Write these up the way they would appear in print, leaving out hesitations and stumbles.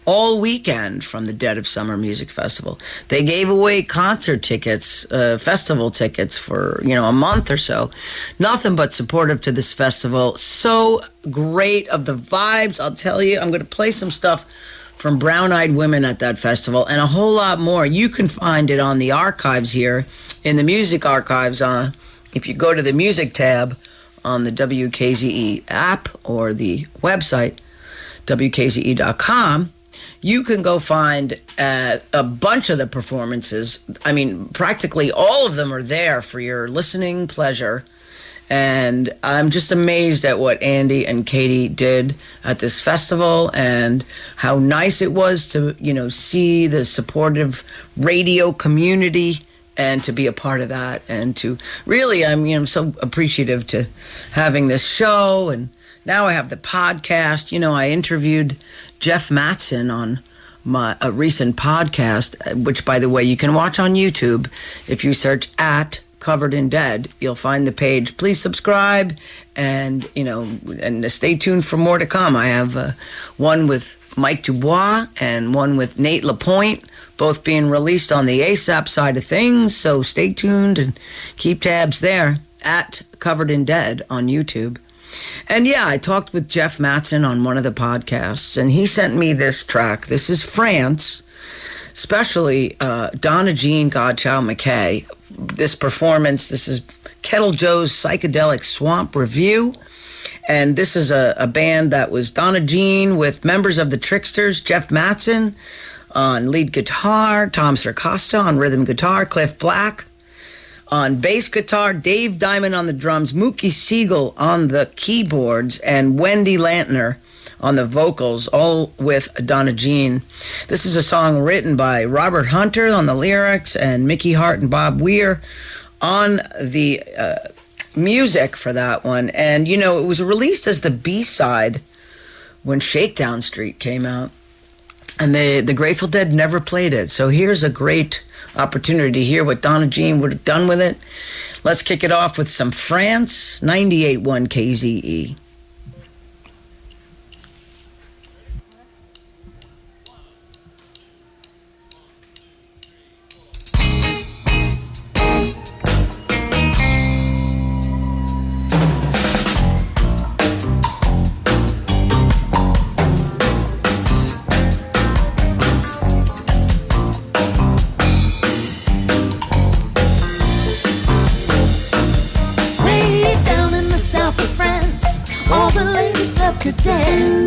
all weekend from the Dead of Summer Music Festival. They gave away concert tickets, festival tickets for, a month or so. Nothing but supportive to this festival. So great of the vibes. I'll tell you, I'm going to play some stuff from Brown Eyed Women at that festival and a whole lot more. You can find it on the archives here in the music archives. If you go to the music tab on the WKZE app or the website, WKZE.com, you can go find a bunch of the performances. I mean, practically all of them are there for your listening pleasure. And I'm just amazed at what Andy and Katie did at this festival and how nice it was to, see the supportive radio community and to be a part of that. And to really, I'm so appreciative to having this show. And now I have the podcast. I interviewed Jeff Mattson on a recent podcast, which, by the way, you can watch on YouTube. If you search at Covered in Dead, you'll find the page. Please subscribe and, and stay tuned for more to come. I have one with Mike Dubois and one with Nate LaPointe, both being released on the ASAP side of things. So stay tuned and keep tabs there at Covered in Dead on YouTube. And yeah, I talked with Jeff Mattson on one of the podcasts, and he sent me this track. This is France, especially Donna Jean Godchild McKay. This performance, this is Kettle Joe's Psychedelic Swamp Review. And this is a band that was Donna Jean with members of the Tricksters, Jeff Mattson on lead guitar, Tom Sircosta on rhythm guitar, Cliff Black on bass guitar, Dave Diamond on the drums, Mookie Siegel on the keyboards, and Wendy Lantner on the vocals, all with Donna Jean. This is a song written by Robert Hunter on the lyrics and Mickey Hart and Bob Weir on the music for that one. And, it was released as the B-side when Shakedown Street came out. And the Grateful Dead never played it. So here's a great opportunity to hear what Donna Jean would have done with it. Let's kick it off with some France, 98.1 KZE. To dance,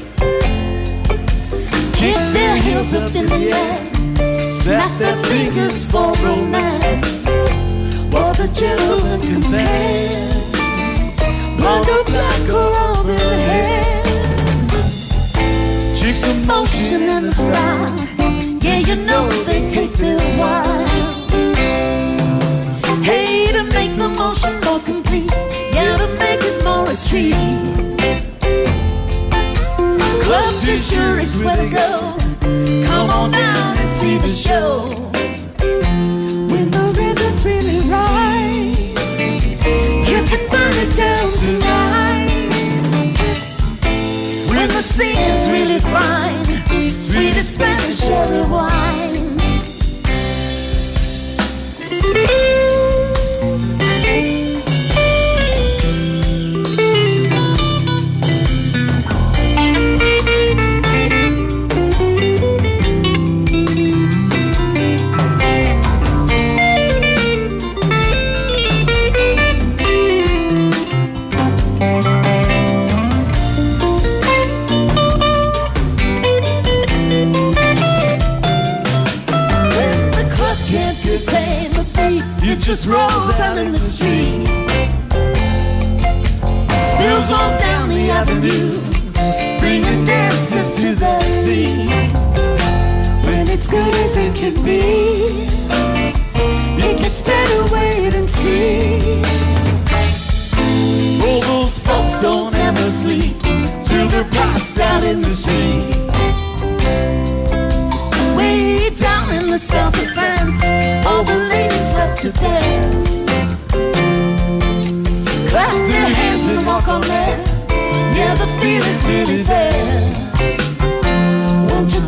kick their heels up in the air, snap their fingers for romance, while the gentlemen compare blonde or black or auburn hair. Check the motion and the style, yeah, they take their while. Hey, to make the motion more complete, yeah, to make it more a treat. Club Fisher is where to go. Come on down and see the show. When those rhythms really rise, you can burn it down tonight. When the singing's really fine, sweet as Spanish sherry wine. Just rolls out in the street, spills on down the avenue, bringing dancers to their feet. When it's good as it can be, it gets better, wait and see. All those folks don't ever sleep till they're passed out in the street. Way down in the south of France, all the ladies love to dance. Clap their hands and walk on there, yeah, the feeling's really there. Won't you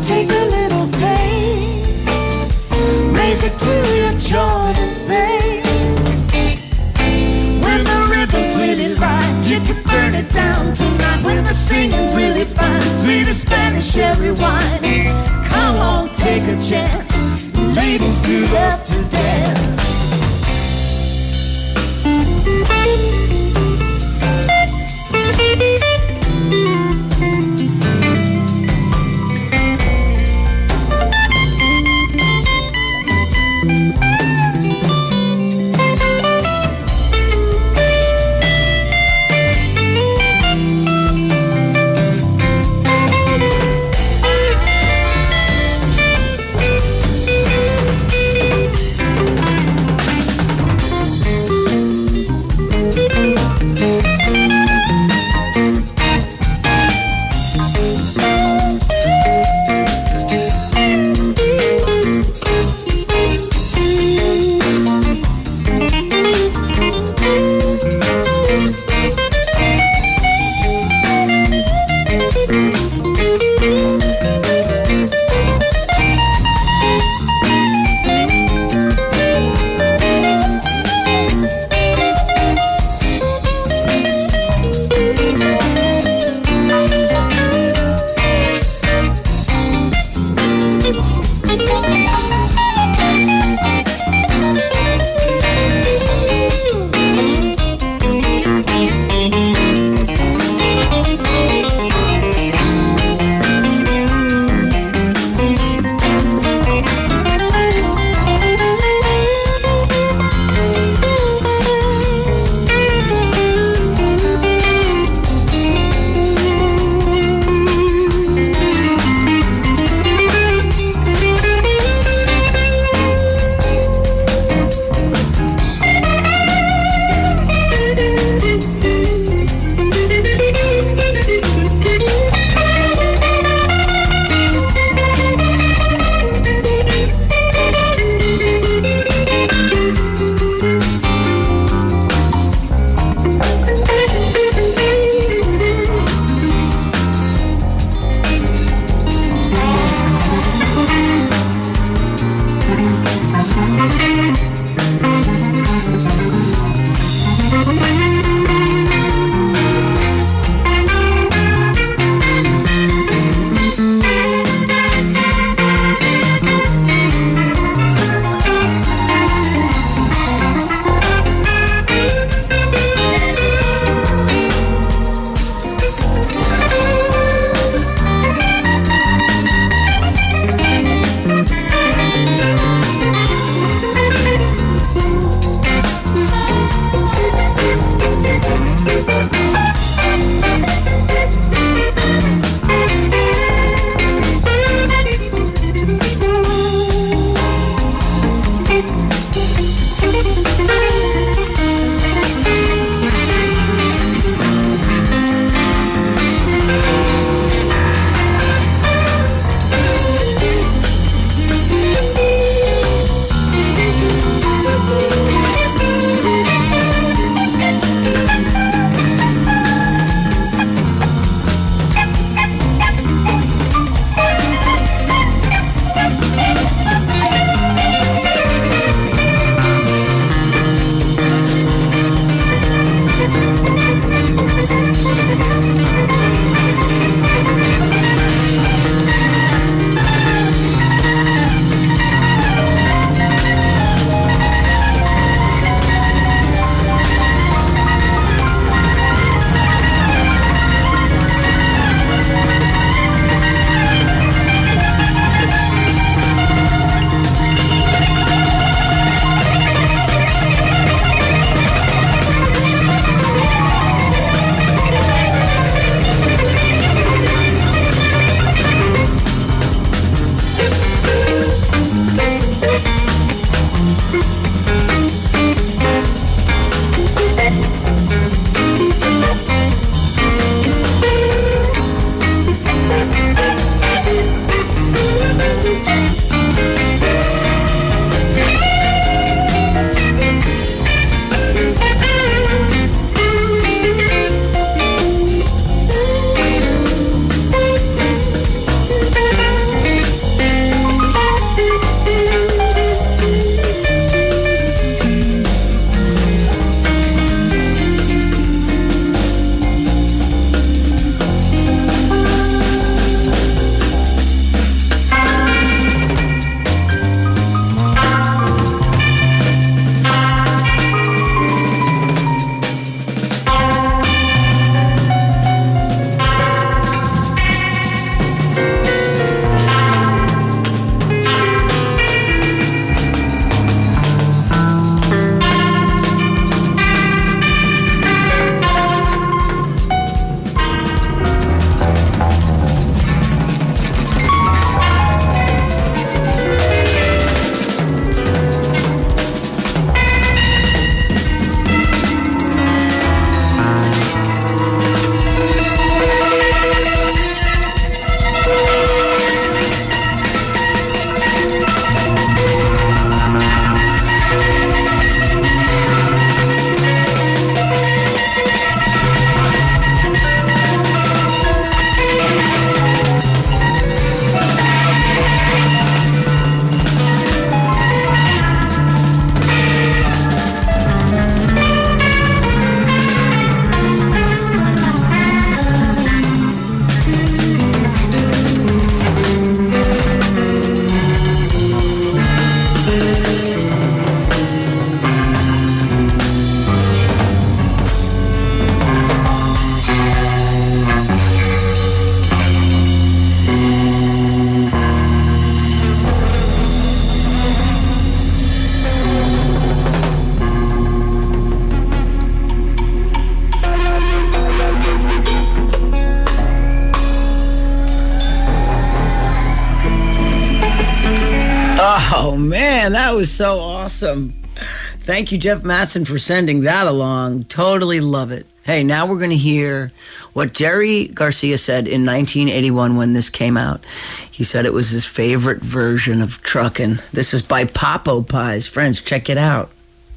Oh, man, that was so awesome. Thank you, Jeff Matson, for sending that along. Totally love it. Hey, now we're going to hear what Jerry Garcia said in 1981 when this came out. He said it was his favorite version of Truckin'. This is by Popo Pies. Friends, check it out.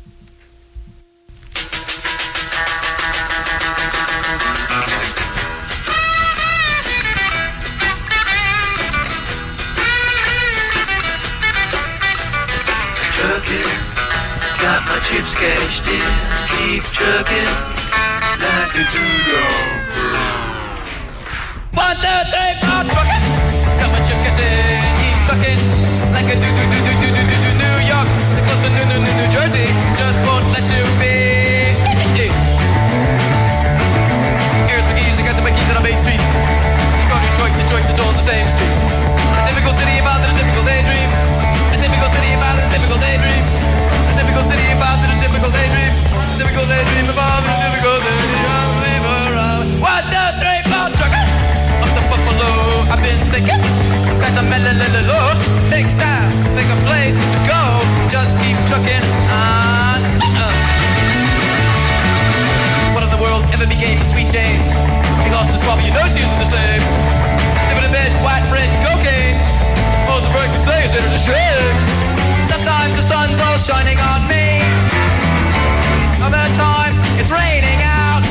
Got my chips cashed in, keep trucking like a two-dog. 1, 2, 3, 4, trucking. Got my chips cashed in, keep trucking like a New York. Close to New Jersey, just won't let you be. Here's my keys, I got some keys on Bay Street. Chicago, Detroit, it's all the same street. A typical city about a typical daydream. A typical city about a typical daydream. A typical city about a typical daydream. A typical daydream about a typical daydream. 1, 2, 3, 4, trucker. Up to Buffalo, I've been thinking. Got the mellow. Take style, make a place to go. Just keep trucking on. What in the world ever became a Sweet Jane? She lost her spot, but you know she isn't the same. Living in bed, white bread, cocaine. All the break could say is it's a shame. Sometimes the sun's all shining on me. Other times it's raining out.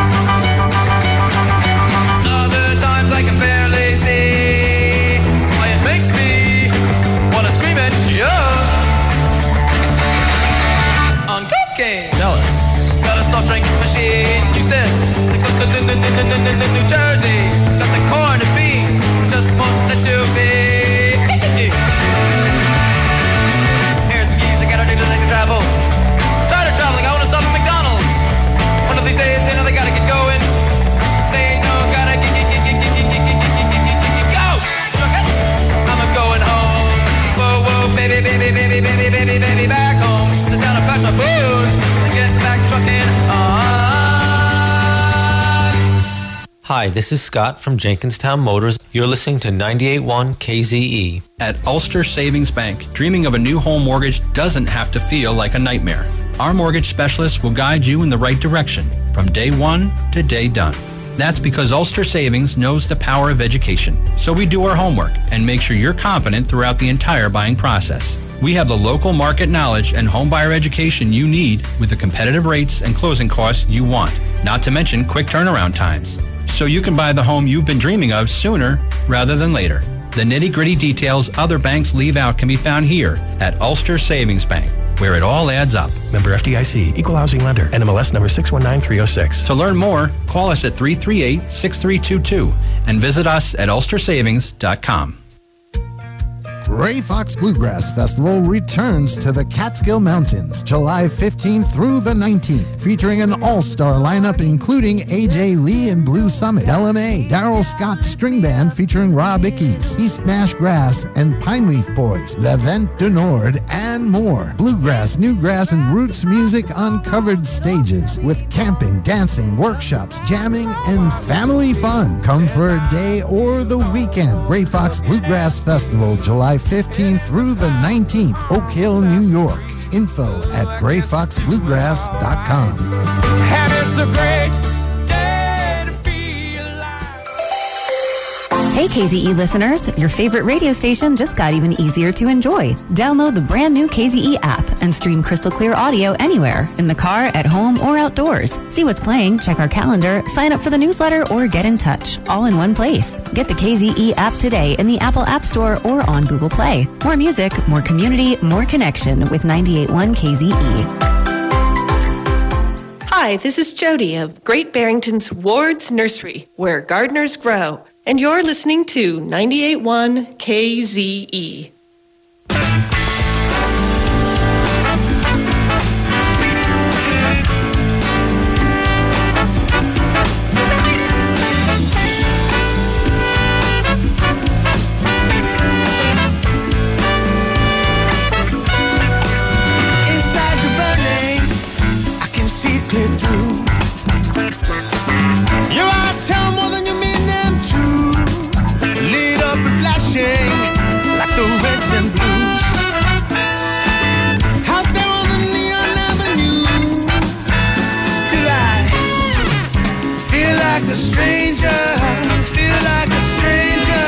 Other times I can barely see. Why it makes me wanna scream and shout. On cocaine, jealous. Got a soft drink machine. You still close to New Jersey. Got the corn and beans. Just won't let you be. Travel. Tired of traveling, I want to stop at McDonald's. One of these days, they know they gotta get going. They know gotta go. I'm going home. Whoa, baby, back home. Sit down and pack my boots and get back trucking on. Hi, this is Scott from Jenkinstown Motors. You're listening to 98.1 KZE. At Ulster Savings Bank, dreaming of a new home mortgage doesn't have to feel like a nightmare. Our mortgage specialists will guide you in the right direction from day one to day done. That's because Ulster Savings knows the power of education. So we do our homework and make sure you're confident throughout the entire buying process. We have the local market knowledge and homebuyer education you need with the competitive rates and closing costs you want, not to mention quick turnaround times. So you can buy the home you've been dreaming of sooner rather than later. The nitty-gritty details other banks leave out can be found here at Ulster Savings Bank, where it all adds up. Member FDIC, Equal Housing Lender, NMLS number 619306. To learn more, call us at 338-6322 and visit us at ulstersavings.com. Gray Fox Bluegrass Festival returns to the Catskill Mountains July 15th through the 19th, featuring an all-star lineup including A.J. Lee and Blue Summit, LMA, Daryl Scott String Band featuring Rob Ickes, East Nash Grass and Pine Leaf Boys, Levent du Nord, and more. Bluegrass, newgrass, and roots music on covered stages with camping, dancing, workshops, jamming, and family fun. Come for a day or the weekend. Gray Fox Bluegrass Festival, July 15th through the 19th, Oak Hill, New York. Info at grayfoxbluegrass.com. And it's a great day to be alive. Hey KZE listeners, your favorite radio station just got even easier to enjoy. Download the brand new KZE app and stream crystal clear audio anywhere, in the car, at home, or outdoors. See what's playing, check our calendar, sign up for the newsletter, or get in touch, all in one place. Get the KZE app today in the Apple App Store or on Google Play. More music, more community, more connection with 98.1 KZE. Hi, this is Jody of Great Barrington's Ward's Nursery, where gardeners grow. And you're listening to 98.1 KZE. Inside you're burning, I can see it clear through. Your eyes tell more than you mean them to. Lit up and flashing like the reds and blues. like a stranger, feel like a stranger.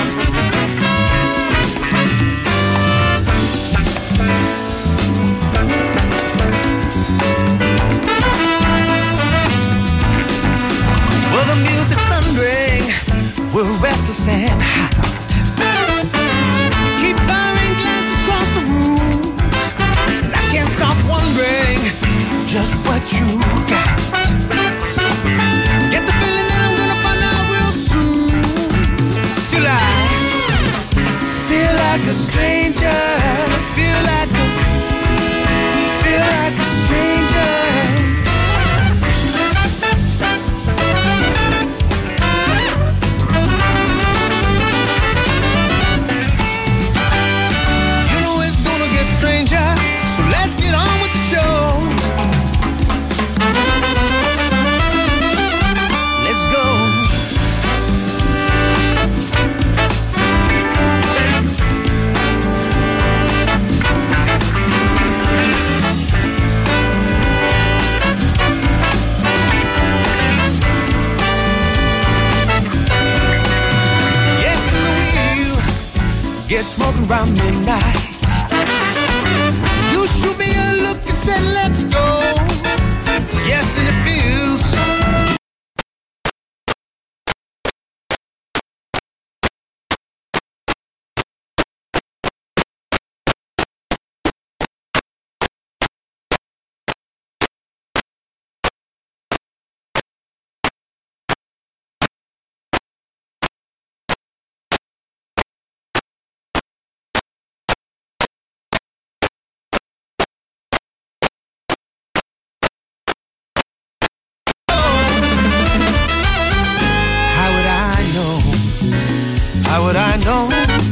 Well, the music's thundering, we're restless and hot. Keep firing glances across the room, and I can't stop wondering just what you got. Get the feeling that I'm gonna find out real soon. Still I feel like a stranger, feel like a stranger. Stranger, so let's get on with the show. Let's go. Yes, we'll get smoking around midnight. You shoot me a look and said, let's go. Yes, and it feels. How would I know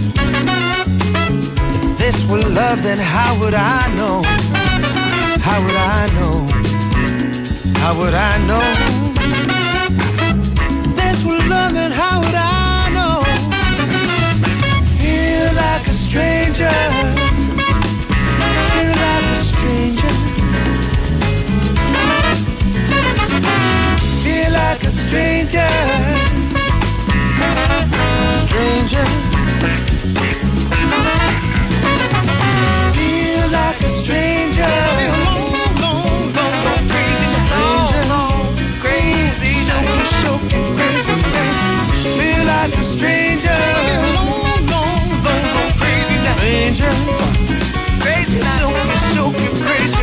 if this were love? Then how would I know? How would I know? How would I know if this were love? Then how would I know? Feel like a stranger. Feel like a stranger. Feel like a stranger. Stranger, feel like a stranger. Crazy, crazy. Feel like a stranger. Stranger, crazy, crazy.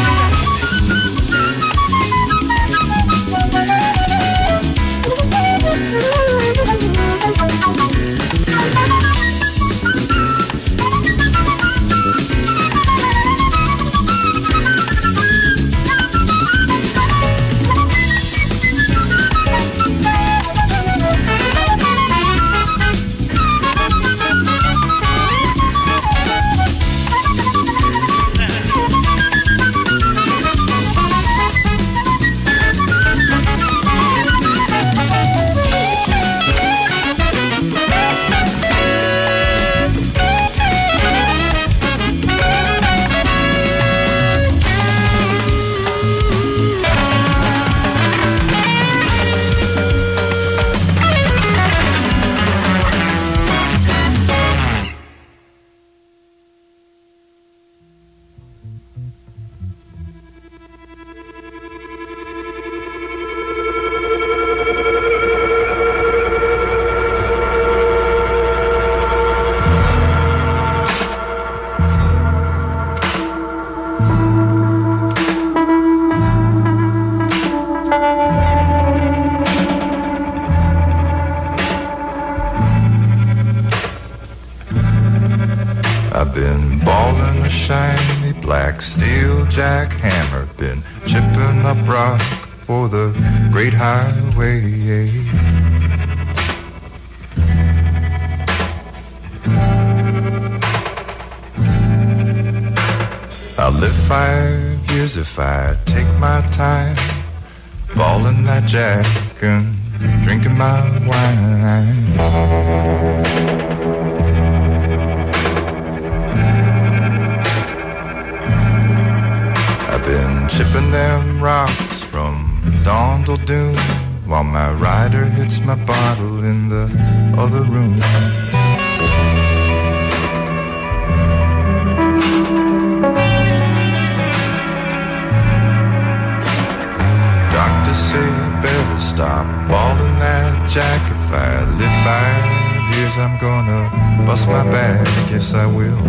I've been balling a shiny black steel jackhammer, been chipping up rock for the great highway. I'll live 5 years if I take my time, balling that jack and drinking my wine. I've been chipping them rocks from dawn till doom while my rider hits my bottle in the other room. Doctors say I better stop balling that jack. If I live 5 years, I'm gonna bust my back. Yes, I will.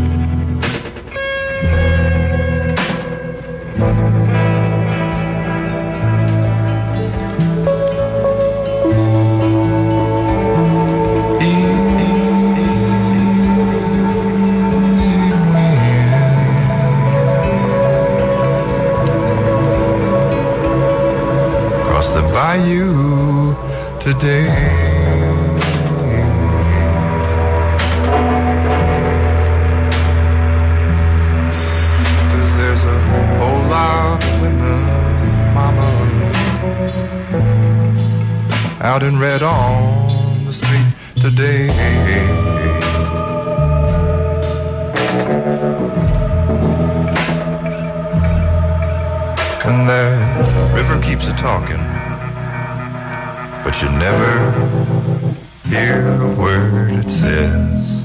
You today. 'Cause there's a whole lot of women, mama, out in red on the street today. And that river keeps a talking, but you never hear a word it says.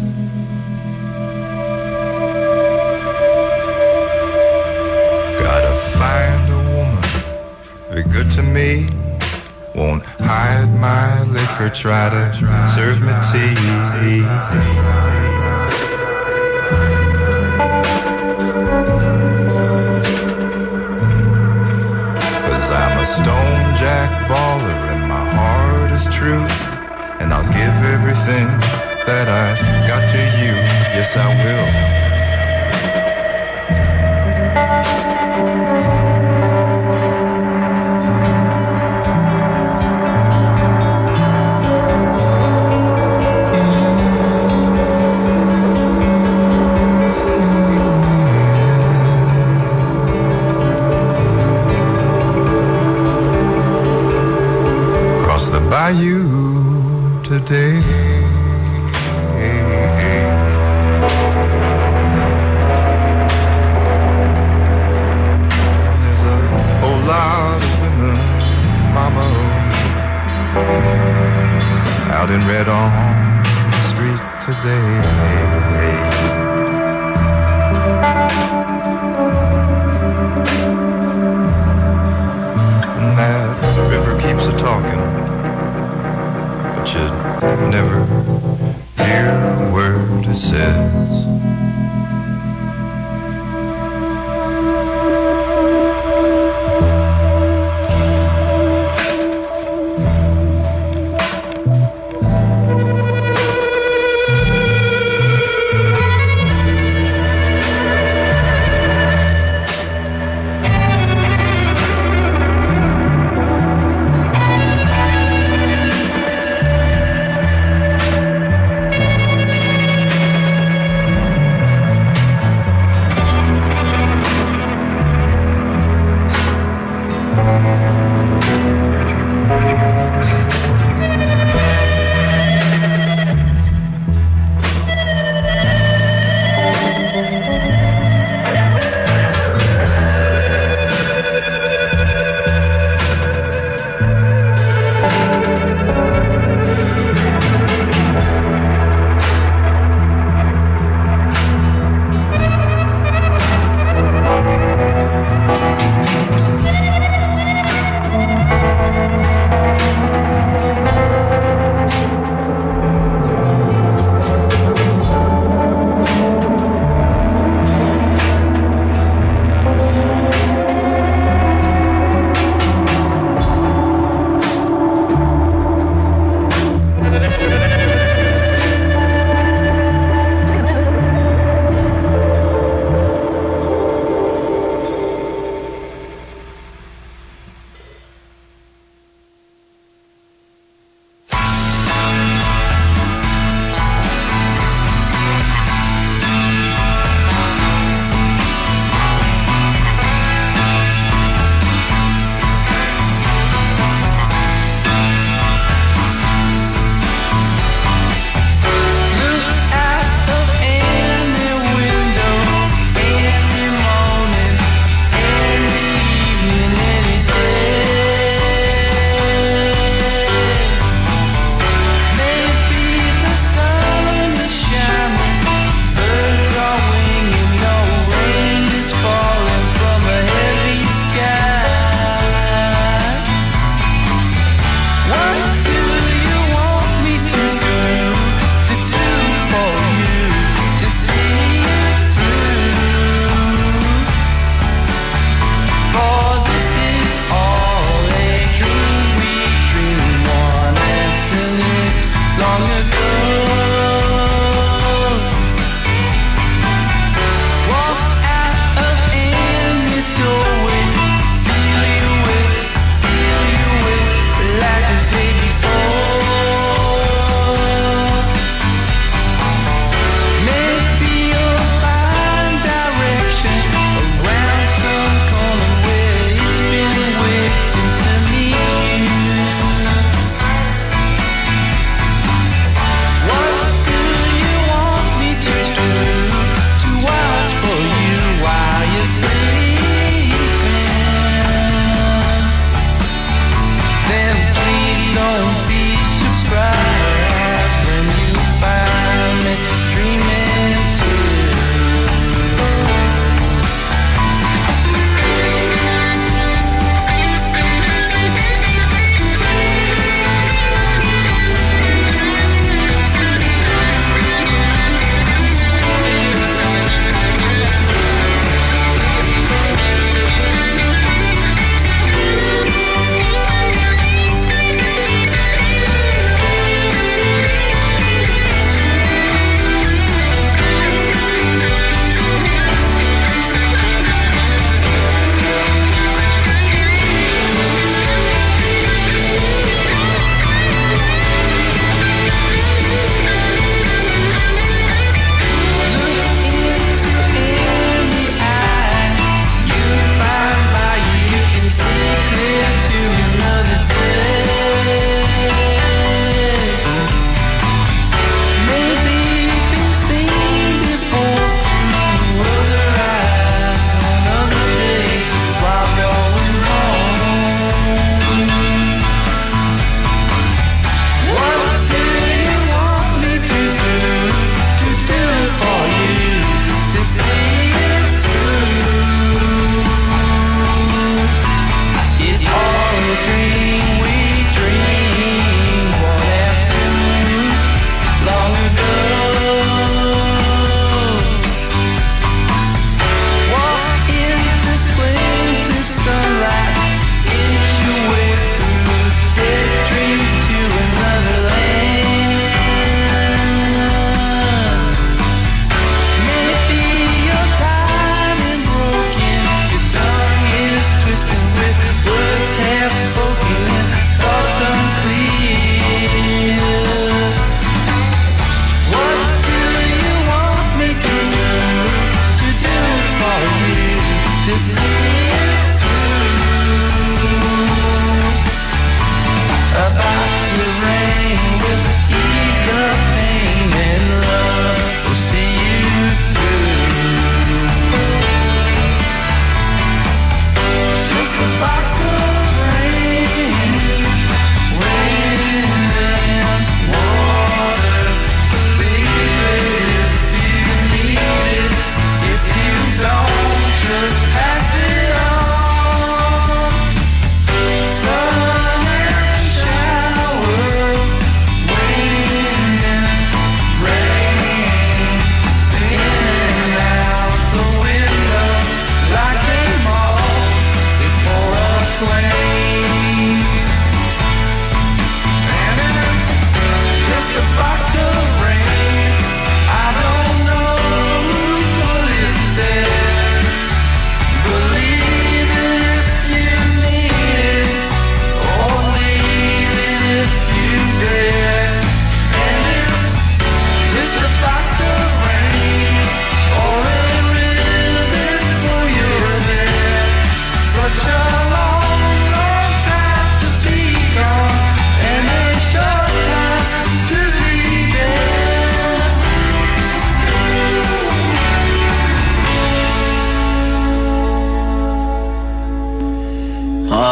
Gotta find a woman, be good to me, won't hide my liquor, try to serve me tea. I'm a stone jack baller and my heart is true, and I'll give everything that I got to you. Yes, I will. You today. There's a whole lot of women, mama, out in red on the street today. And that river keeps a talking, you never hear a word it says.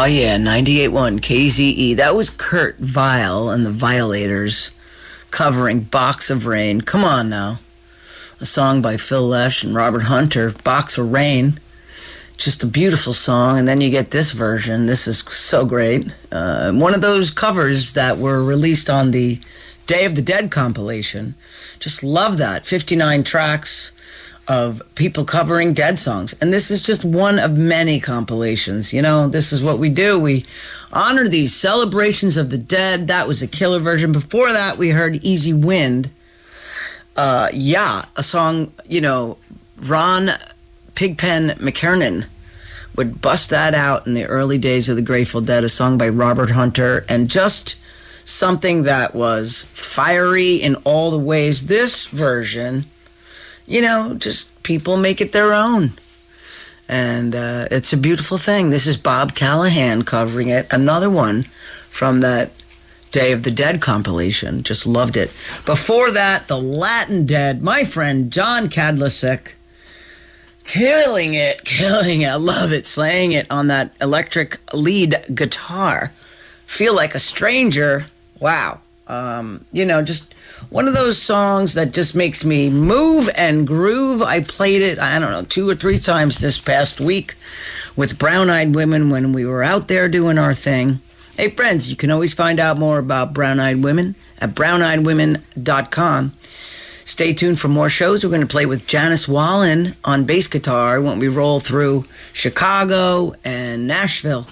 Oh, yeah, 98.1 KZE. That was Kurt Vile and the Violators covering Box of Rain. Come on now. A song by Phil Lesh and Robert Hunter, Box of Rain. Just a beautiful song. And then you get this version. This is so great. One of those covers that were released on the Day of the Dead compilation. Just love that. 59 tracks of people covering Dead songs. And this is just one of many compilations. You know, this is what we do. We honor these celebrations of the dead. That was a killer version. Before that, we heard Easy Wind. A song, you know, Ron Pigpen McKernan would bust that out in the early days of the Grateful Dead, a song by Robert Hunter, and just something that was fiery in all the ways. This version, you know, just people make it their own. And it's a beautiful thing. This is Bob Callahan covering it. Another one from that Day of the Dead compilation. Just loved it. Before that, the Latin Dead. My friend John Kadlecik. Killing it. I love it. Slaying it on that electric lead guitar. Feel Like a Stranger. Wow. You know, just one of those songs that just makes me move and groove. I played it, I don't know, 2 or 3 times this past week with Brown Eyed Women when we were out there doing our thing. Hey, friends, you can always find out more about Brown Eyed Women at browneyedwomen.com. Stay tuned for more shows. We're going to play with Janice Wallen on bass guitar when we roll through Chicago and Nashville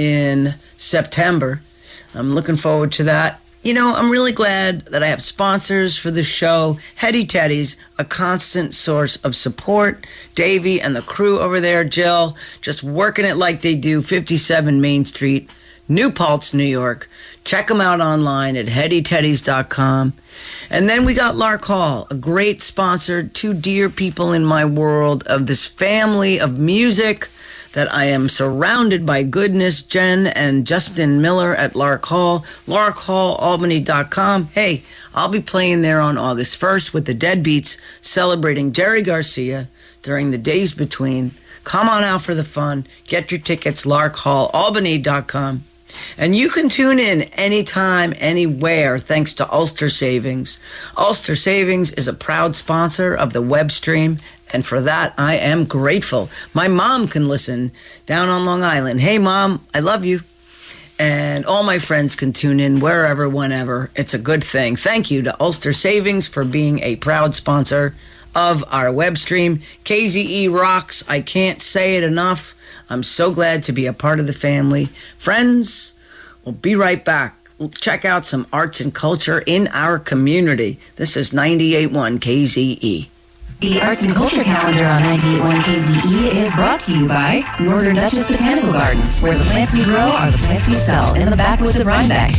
in September. I'm looking forward to that. You know, I'm really glad that I have sponsors for the show. Hetty Teddy's, a constant source of support. Davey and the crew over there, Jill, just working it like they do. 57 Main Street, New Paltz, New York. Check them out online at hettyteddys.com. And then we got Lark Hall, a great sponsor, 2 dear people in my world of this family of music that I am surrounded by goodness. Jen and Justin Miller at Lark Hall, larkhallalbany.com. Hey, I'll be playing there on August 1st with the Deadbeats, celebrating Jerry Garcia during the days between. Come on out for the fun. Get your tickets, larkhallalbany.com. And you can tune in anytime, anywhere, thanks to Ulster Savings. Ulster Savings is a proud sponsor of the web stream, and for that, I am grateful. My mom can listen down on Long Island. Hey, Mom, I love you. And all my friends can tune in wherever, whenever. It's a good thing. Thank you to Ulster Savings for being a proud sponsor of our web stream. KZE rocks. I can't say it enough. I'm so glad to be a part of the family. Friends, we'll be right back. We'll check out some arts and culture in our community. This is 98.1 KZE. The Arts and Culture Calendar on 98.1 KZE is brought to you by Northern Duchess Botanical Gardens, where the plants we grow are the plants we sell in the backwoods of Rhinebeck.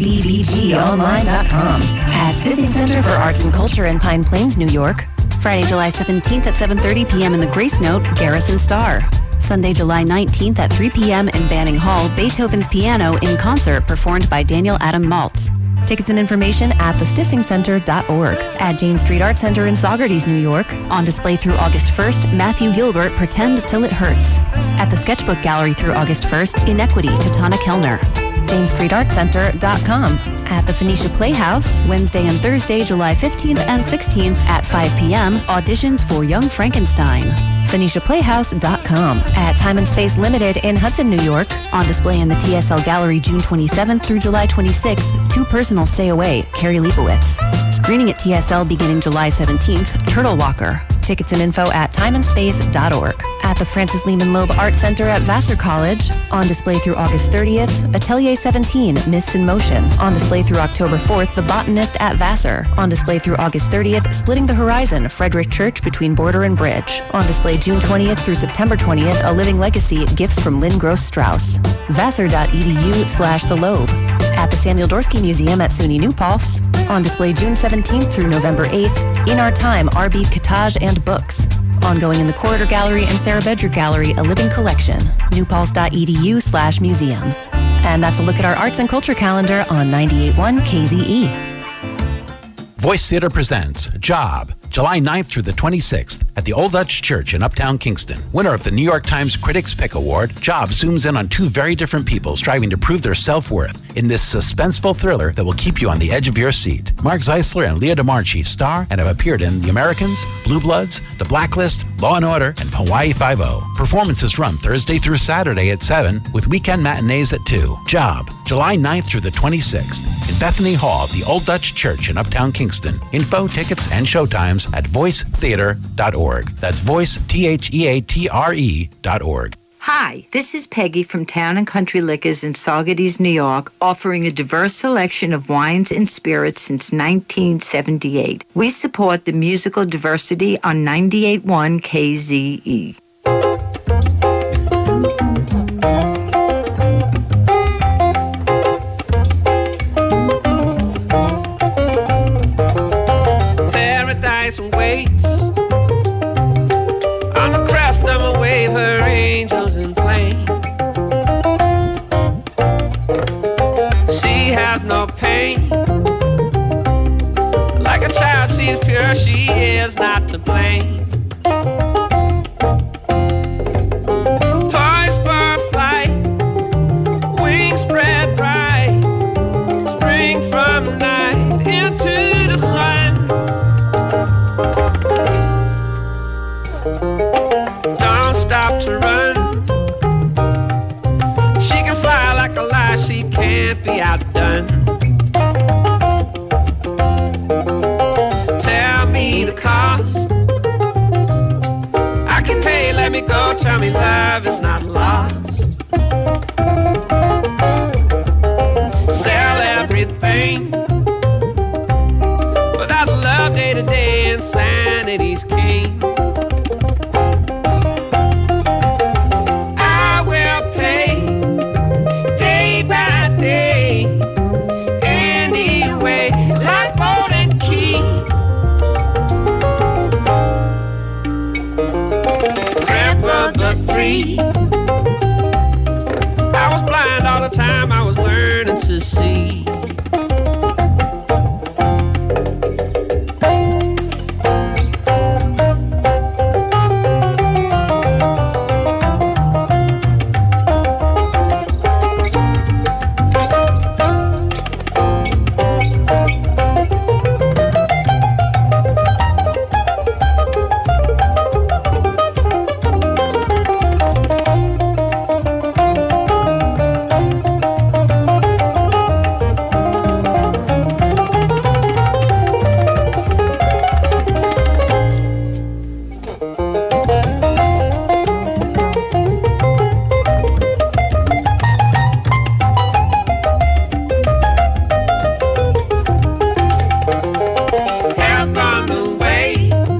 NDBGonline.com. At Stissing Center for Arts and Culture in Pine Plains, New York. Friday, July 17th at 7:30 p.m. in the Grace Note, Garrison Star. Sunday, July 19th at 3 p.m. in Banning Hall, Beethoven's Piano in Concert, performed by Daniel Adam Maltz. Tickets and information at thestissingcenter.org. At Jane Street Art Center in Saugerties, New York. On display through August 1st, Matthew Gilbert, Pretend Till It Hurts. At the Sketchbook Gallery through August 1st, Inequity to Tana Kellner. JaneStreetArtCenter.com. At the Phoenicia Playhouse, Wednesday and Thursday, July 15th and 16th at 5 p.m., auditions for Young Frankenstein. PhoeniciaPlayhouse.com. At Time and Space Limited in Hudson, New York. On display in the TSL Gallery June 27th through July 26th, Too Personal Stay Away, Carrie Leibowitz. Screening at TSL beginning July 17th, Turtle Walker. Tickets and info at timeandspace.org. At the Francis Lehman Loeb Art Center at Vassar College. On display through August 30th, Atelier 17, Myths in Motion. On display through October 4th, The Botanist at Vassar. On display through August 30th, Splitting the Horizon, Frederick Church between Border and Bridge. On display June 20th through September 20th, A Living Legacy, Gifts from Lynn Gross Strauss. Vassar.edu/The Loeb. At the Samuel Dorsky Museum at SUNY New Paltz. On display June 17th through November 8th, In Our Time, Arbib Cottage and Books. Ongoing in the Corridor Gallery and Sarah Bedrick Gallery, A Living Collection. newpaltz.edu/museum. And that's a look at our arts and culture calendar on 98.1 KZE. Voice Theater presents Job, July 9th through the 26th at the Old Dutch Church in Uptown Kingston. Winner of the New York Times Critics' Pick Award, Job zooms in on two very different people striving to prove their self-worth in this suspenseful thriller that will keep you on the edge of your seat. Mark Zeisler and Leah DeMarchi star and have appeared in The Americans, Blue Bloods, The Blacklist, Law & Order, and Hawaii Five-0. Performances run Thursday through Saturday at 7 with weekend matinees at 2. Job, July 9th through the 26th in Bethany Hall, the Old Dutch Church in Uptown Kingston. Info, tickets, and showtimes at voicetheatre.org. That's voice, THEATRE.org. Hi, this is Peggy from Town & Country Liquors in Saugerties, New York, offering a diverse selection of wines and spirits since 1978. We support the musical diversity on 98.1 KZE. Paradise waits on the crest of a wave, her angels in flame. She has no pain. Like a child, she's pure, she is not to blame. Poised for flight, wings spread bright, spring from night into the sun. Don't stop to run. She can fly like a lie, she can't be outdone. Tell me the cost. I can pay, let me go. Tell me love is not lost. Sell everything. Without love, day to day, insanity's king. I will pay day by day, anyway, like boat and key. Grip of the free. I was blind all the time, I was learning to see. Help on the way,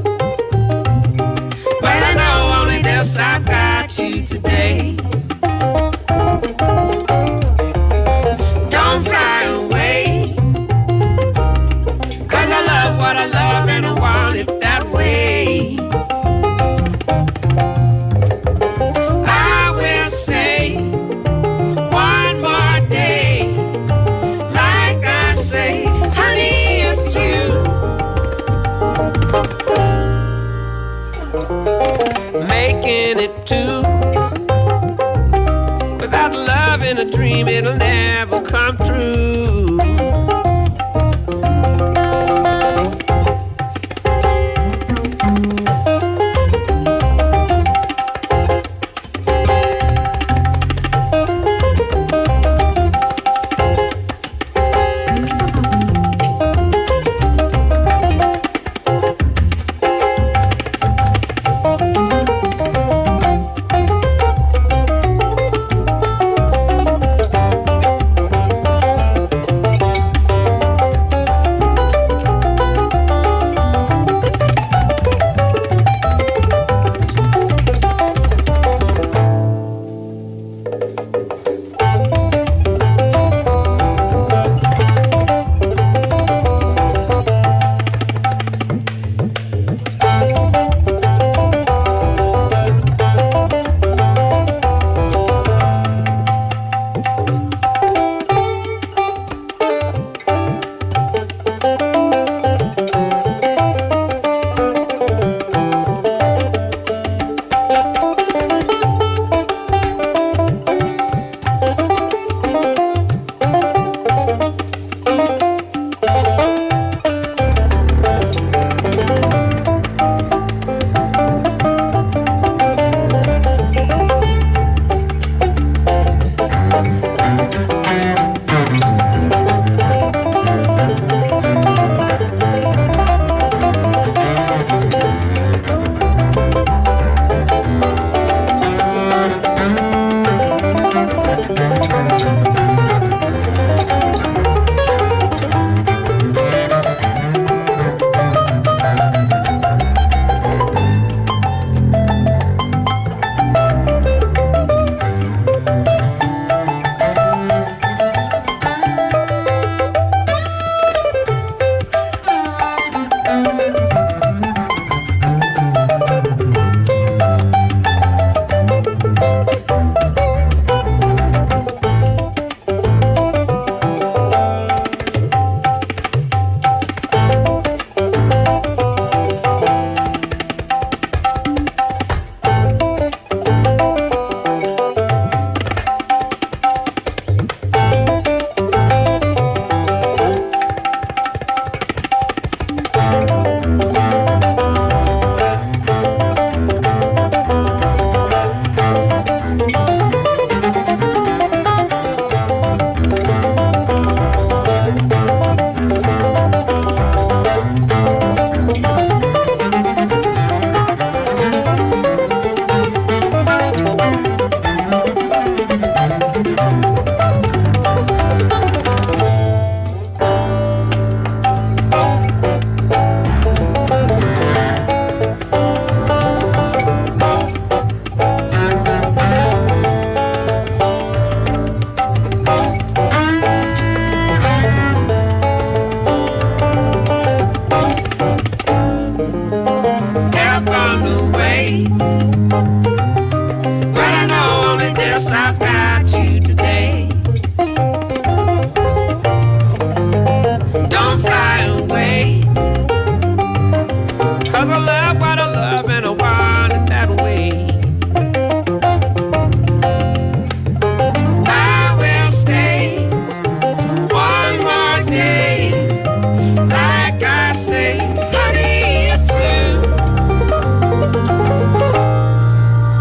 but I know only this, I've got you today. Don't fly away, 'cause I love what I love and I want it that way. I will say one more day, like I say, honey, it's you. Making it two. Without love in a dream, it'll never come true. stay. But I know only this I've got you today. Don't fly away, 'cause I love what I love and I want it that way. I will stay one more day, like I say, honey, it's you.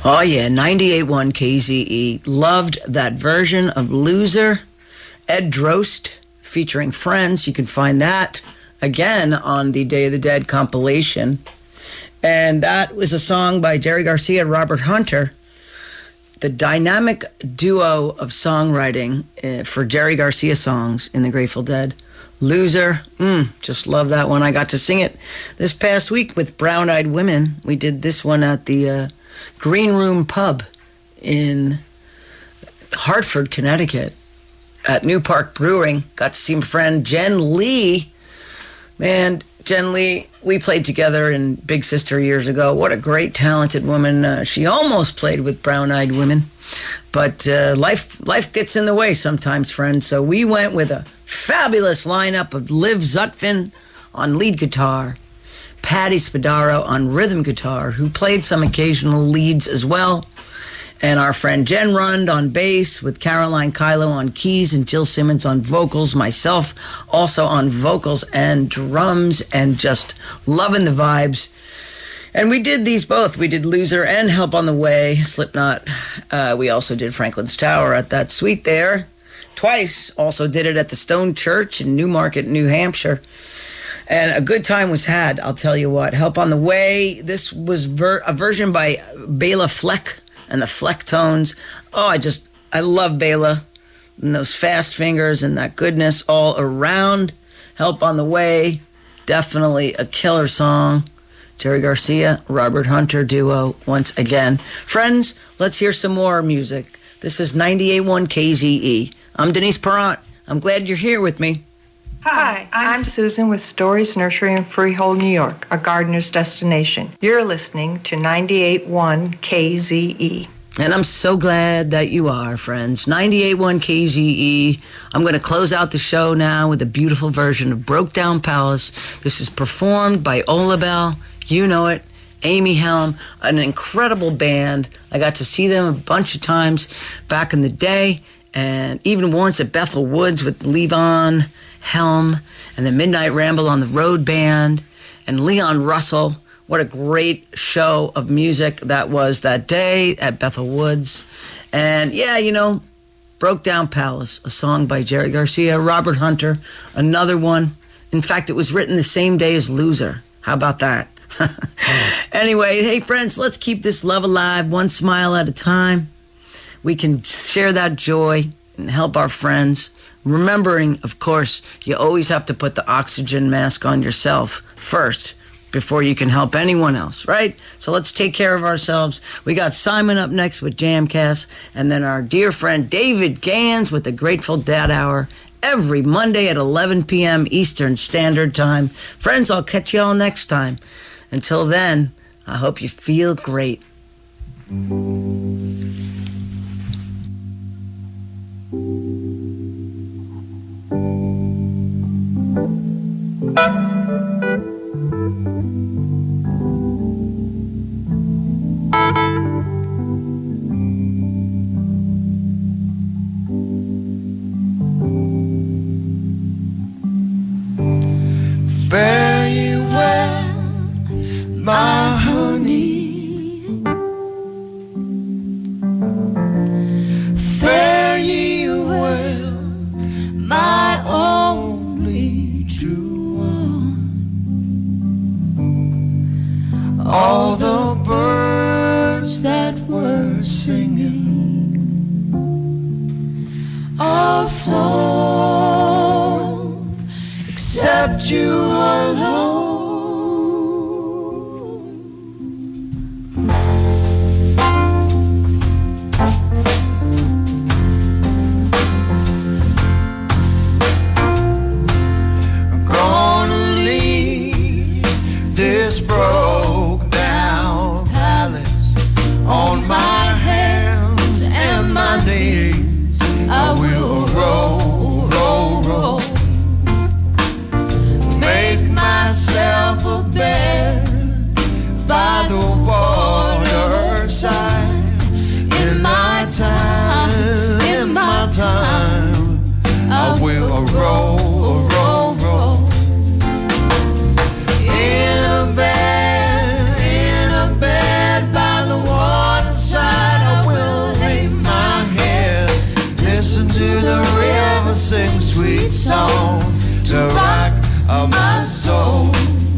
Oh, yeah, 98.1 KZE. Loved that version of Loser. Ed Drost featuring Friends. You can find that, again, on the Day of the Dead compilation. And that was a song by Jerry Garcia and Robert Hunter. The dynamic duo of songwriting for Jerry Garcia songs in the Grateful Dead. Loser, just love that one. I got to sing it this past week with Brown Eyed Women. We did this one at the Green Room Pub in Hartford, Connecticut, at New Park Brewing. Got to see my friend Jen Lee. Man, Jen Lee, we played together in Big Sister years ago. What a great, talented woman. She almost played with Brown Eyed Women, but life gets in the way sometimes, friends. So we went with a fabulous lineup of Liv Zutphin on lead guitar, Patty Spadaro on rhythm guitar, who played some occasional leads as well, and our friend Jen Rund on bass, with Caroline Kylo on keys and Jill Simmons on vocals, myself also on vocals and drums, and just loving the vibes. And we did these both. We did Loser and Help on the Way, Slipknot. We also did Franklin's Tower at that suite there twice. Also did it at the Stone Church in Newmarket, New Hampshire. And a good time was had, I'll tell you what. Help on the Way, this was a version by Bela Fleck and the Flecktones. Oh, I love Bela and those fast fingers and that goodness all around. Help on the Way, definitely a killer song. Jerry Garcia, Robert Hunter duo once again. Friends, let's hear some more music. This is 98.1 KZE. I'm Denise Perrant. I'm glad you're here with me. Hi, I'm Susan with Stories Nursery in Freehold, New York, a gardener's destination. You're listening to 98.1 KZE. And I'm so glad that you are, friends. 98.1 KZE. I'm going to close out the show now with a beautiful version of Broke Down Palace. This is performed by Ola Bell. You know it. Amy Helm, an incredible band. I got to see them a bunch of times back in the day, and even once at Bethel Woods with Levon Helm and the Midnight Ramble on the Road Band and Leon Russell. What a great show of music that was that day at Bethel Woods. And yeah, Broke Down Palace, a song by Jerry Garcia, Robert Hunter, another one. In fact, it was written the same day as Loser. How about that? Anyway, hey friends, let's keep this love alive, one smile at a time. We can share that joy and help our friends. Remembering, of course, you always have to put the oxygen mask on yourself first before you can help anyone else, right? So let's take care of ourselves. We got Simon up next with Jamcast, and then our dear friend David Gans with the Grateful Dad Hour every Monday at 11 p.m. Eastern Standard Time. Friends, I'll catch you all next time. Until then, I hope you feel great. Fare ye well, my honey. Fare ye well, my only true one. All the birds that were singing are flown, except you alone. I'm gonna leave this broke down palace on my hands and my knees. I will roll, roll, roll. Make myself of my soul.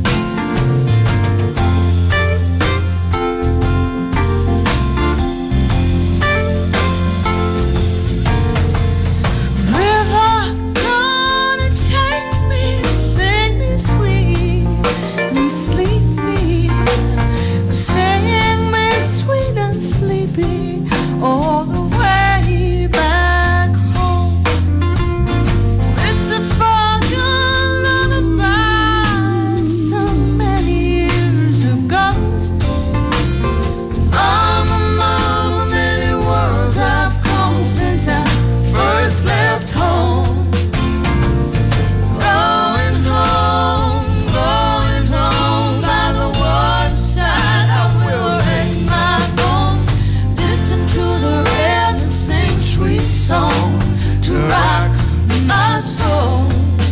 All the way back home. It's a forgotten lullaby so many years ago. Mama, many worlds have come since I first left home. Going home by the waterside, I will raise my bones. Listen to the river sing sweet songs to rock my soul.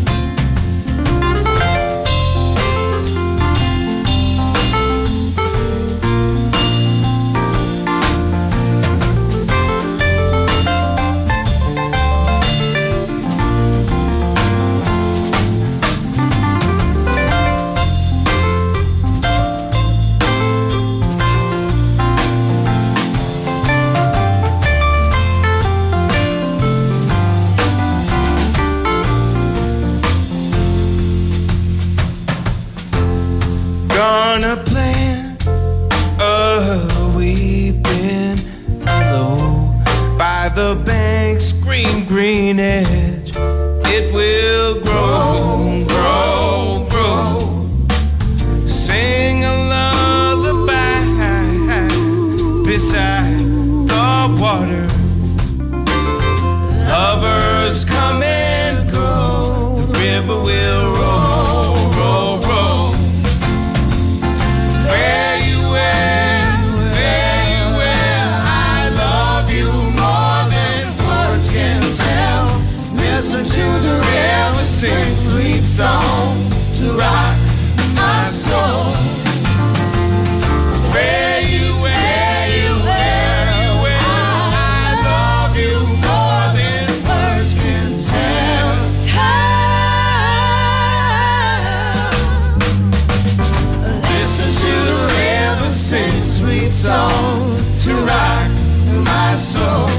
Gonna plant a weeping willow by the bank's green edge. It will grow, grow, grow. Sing a lullaby beside the water. Lovers come and go. The river will roll, roll, roll. Fare you well, I love you more than words can tell. Listen to the river sing sweet songs to rock my soul. Fare you well, I love you more than words can tell. Listen to the river sing sweet songs to rock my soul.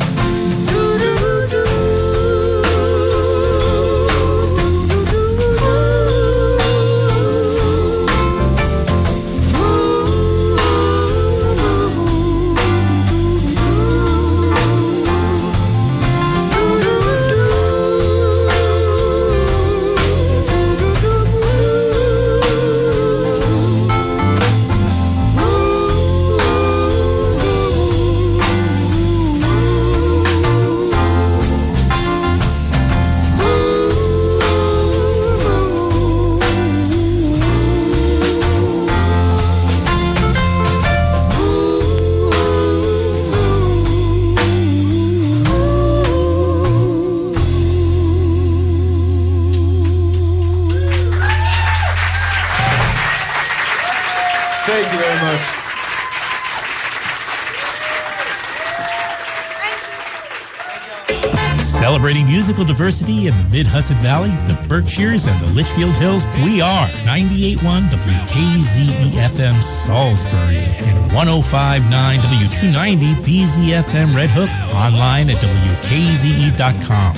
Thank you very much. Celebrating musical diversity in the Mid-Hudson Valley, the Berkshires, and the Litchfield Hills, we are 98.1 WKZE-FM Salisbury and 105.9 W290 BZFM Red Hook, online at WKZE.com.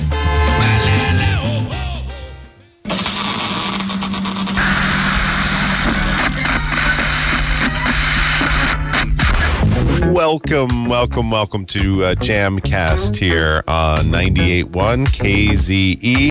Welcome to Jamcast here on 98.1 KZE.